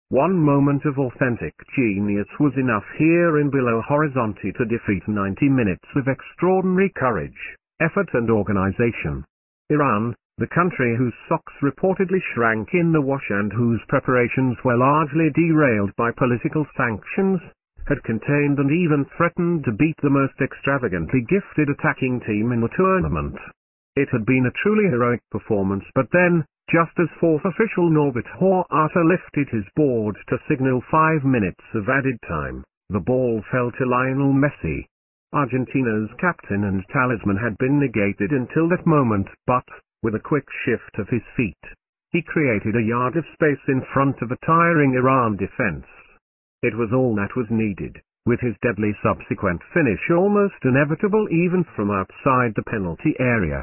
One moment of authentic genius was enough here in Belo Horizonte to defeat 90 minutes of extraordinary courage, effort and organization. Iran, the country whose socks reportedly shrank in the wash and whose preparations were largely derailed by political sanctions, had contained and even threatened to beat the most extravagantly gifted attacking team in the tournament. It had been a truly heroic performance, but then, just as fourth official Norbert Hoarta lifted his board to signal 5 minutes of added time, the ball fell to Lionel Messi. Argentina's captain and talisman had been negated until that moment, but, with a quick shift of his feet, he created a yard of space in front of a tiring Iran defense. It was all that was needed, with his deadly subsequent finish almost inevitable even from outside the penalty area.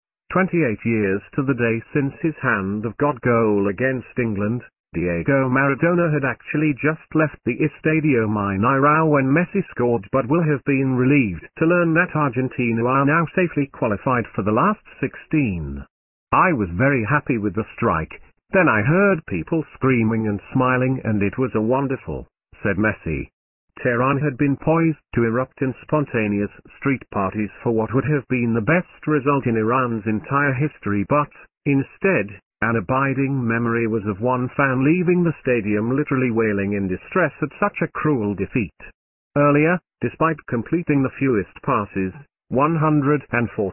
28 years to the day since his hand of God goal against England, Diego Maradona had actually just left the Estadio Mineirão when Messi scored, but will have been relieved to learn that Argentina are now safely qualified for the last 16. I was very happy with the strike, then I heard people screaming and smiling and it was wonderful, said Messi. Tehran had been poised to erupt in spontaneous street parties for what would have been the best result in Iran's entire history, but, instead, an abiding memory was of one fan leaving the stadium literally wailing in distress at such a cruel defeat. Earlier, despite completing the fewest passes, 114,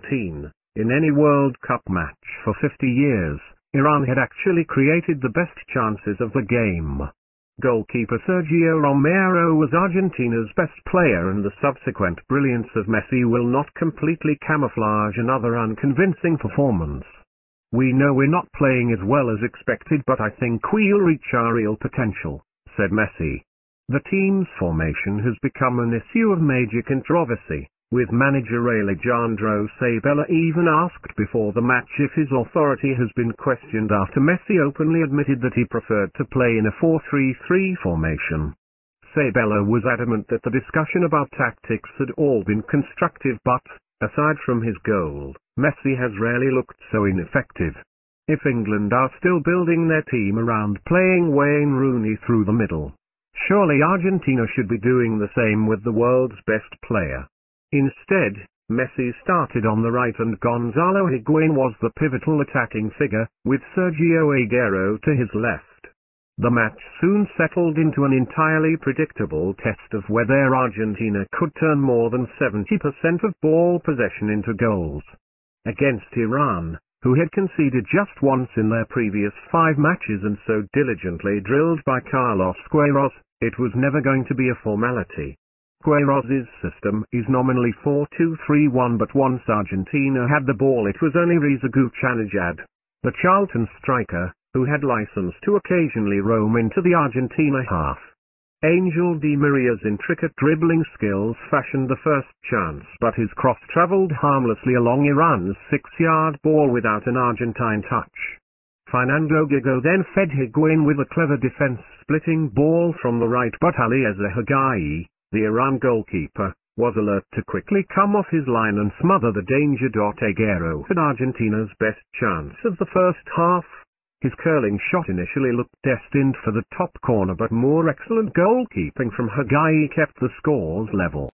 in any World Cup match for 50 years, Iran had actually created the best chances of the game. Goalkeeper Sergio Romero was Argentina's best player, and the subsequent brilliance of Messi will not completely camouflage another unconvincing performance. We know we're not playing as well as expected, but I think we'll reach our real potential, said Messi. The team's formation has become an issue of major controversy, with manager Alejandro Sabella even asked before the match if his authority has been questioned after Messi openly admitted that he preferred to play in a 4-3-3 formation. Sabella was adamant that the discussion about tactics had all been constructive, but, aside from his goal, Messi has rarely looked so ineffective. If England are still building their team around playing Wayne Rooney through the middle, surely Argentina should be doing the same with the world's best player. Instead, Messi started on the right and Gonzalo Higuain was the pivotal attacking figure, with Sergio Aguero to his left. The match soon settled into an entirely predictable test of whether Argentina could turn more than 70% of ball possession into goals. Against Iran, who had conceded just once in their previous 5 matches and so diligently drilled by Carlos Queiroz, it was never going to be a formality. Queiroz's system is nominally 4-2-3-1, but once Argentina had the ball it was only Reza Gouchanejad, the Charlton striker, who had license to occasionally roam into the Argentina half. Angel Di Maria's intricate dribbling skills fashioned the first chance, but his cross travelled harmlessly along Iran's 6-yard ball without an Argentine touch. Fernando Gago then fed Higuain with a clever defense-splitting ball from the right, but Alireza Higayi, the Iran goalkeeper, was alert to quickly come off his line and smother the danger. Aguero had Argentina's best chance of the first half. His curling shot initially looked destined for the top corner, but more excellent goalkeeping from Higayi kept the scores level.